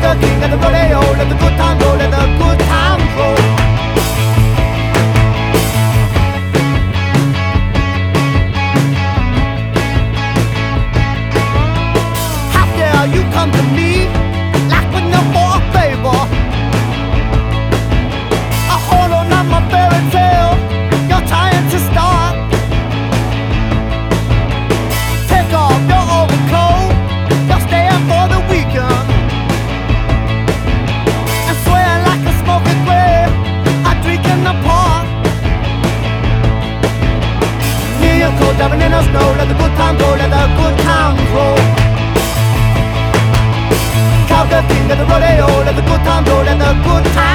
the king of the rodeo, let the good time roll, let the good times roll. How dare you come to me like with no for a favor? I hold on my fairy tale you're trying to start. Take off your overcoat, you're staying for the weekend. And swear like a smoking grave, I drink in the park. Near your cold, diving in the snow, let the good time go, let the good times roll. Cow the king of the rodeo, let the good time roll, let the good times